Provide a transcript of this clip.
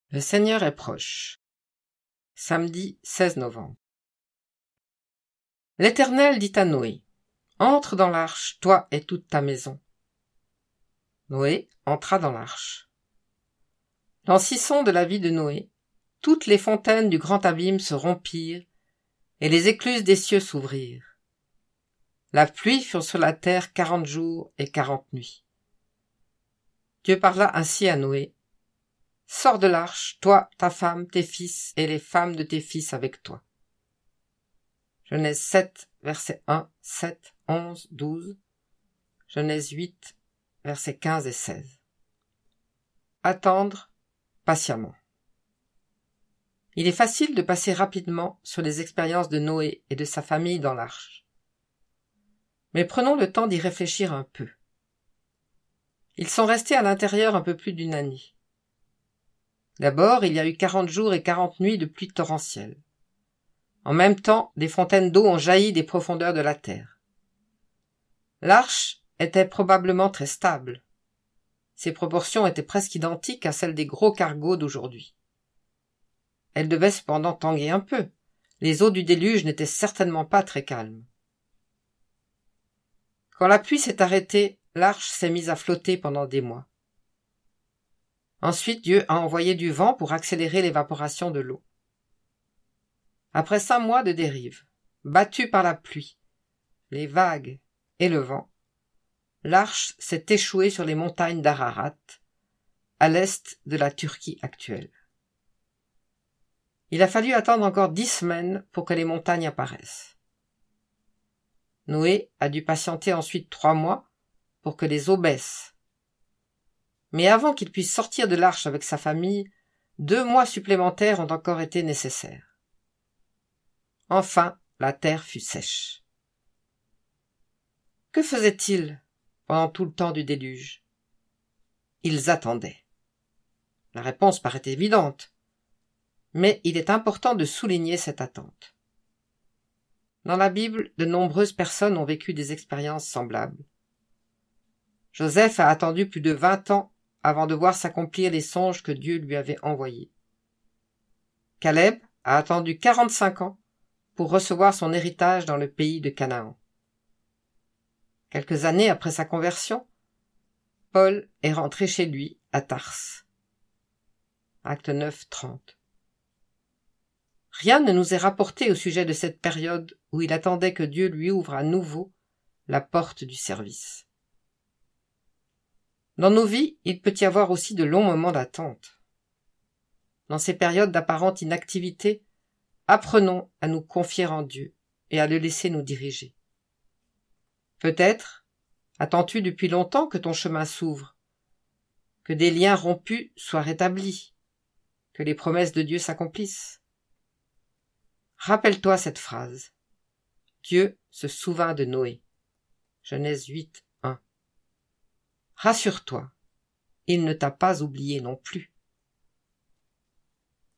Le Seigneur est proche. Samedi 16 novembre. L'Éternel dit à Noé, « Entre dans l'arche, toi et toute ta maison. » Noé entra dans l'arche. Dans 6 ans de la vie de Noé, toutes les fontaines du grand abîme se rompirent, et les écluses des cieux s'ouvrirent. La pluie fut sur la terre 40 jours et 40 nuits. Dieu parla ainsi à Noé. Sors de l'arche, toi, ta femme, tes fils et les femmes de tes fils avec toi. Genèse 7, versets 1, 7, 11, 12. Genèse 8, versets 15 et 16. Attendre patiemment. Il est facile de passer rapidement sur les expériences de Noé et de sa famille dans l'arche. Mais prenons le temps d'y réfléchir un peu. Ils sont restés à l'intérieur un peu plus d'une année. D'abord, il y a eu 40 jours et 40 nuits de pluie torrentielle. En même temps, des fontaines d'eau ont jailli des profondeurs de la terre. L'arche était probablement très stable. Ses proportions étaient presque identiques à celles des gros cargos d'aujourd'hui. Elle devait cependant tanguer un peu. Les eaux du déluge n'étaient certainement pas très calmes. Quand la pluie s'est arrêtée, l'arche s'est mise à flotter pendant des mois. Ensuite, Dieu a envoyé du vent pour accélérer l'évaporation de l'eau. Après 5 mois de dérive, battue par la pluie, les vagues et le vent, l'arche s'est échouée sur les montagnes d'Ararat, à l'est de la Turquie actuelle. Il a fallu attendre encore 10 semaines pour que les montagnes apparaissent. Noé a dû patienter ensuite 3 mois pour que les eaux baissent. Mais avant qu'il puisse sortir de l'arche avec sa famille, 2 mois supplémentaires ont encore été nécessaires. Enfin, la terre fut sèche. Que faisaient-ils pendant tout le temps du déluge? Ils attendaient. La réponse paraît évidente, mais il est important de souligner cette attente. Dans la Bible, de nombreuses personnes ont vécu des expériences semblables. Joseph a attendu plus de 20 ans avant de voir s'accomplir les songes que Dieu lui avait envoyés. Caleb a attendu 45 ans pour recevoir son héritage dans le pays de Canaan. Quelques années après sa conversion, Paul est rentré chez lui à Tarse. Acte 9, 30. Rien ne nous est rapporté au sujet de cette période où il attendait que Dieu lui ouvre à nouveau la porte du service. Dans nos vies, il peut y avoir aussi de longs moments d'attente. Dans ces périodes d'apparente inactivité, apprenons à nous confier en Dieu et à le laisser nous diriger. Peut-être attends-tu depuis longtemps que ton chemin s'ouvre, que des liens rompus soient rétablis, que les promesses de Dieu s'accomplissent. Rappelle-toi cette phrase. Dieu se souvint de Noé. Genèse 8, 1. Rassure-toi, il ne t'a pas oublié non plus.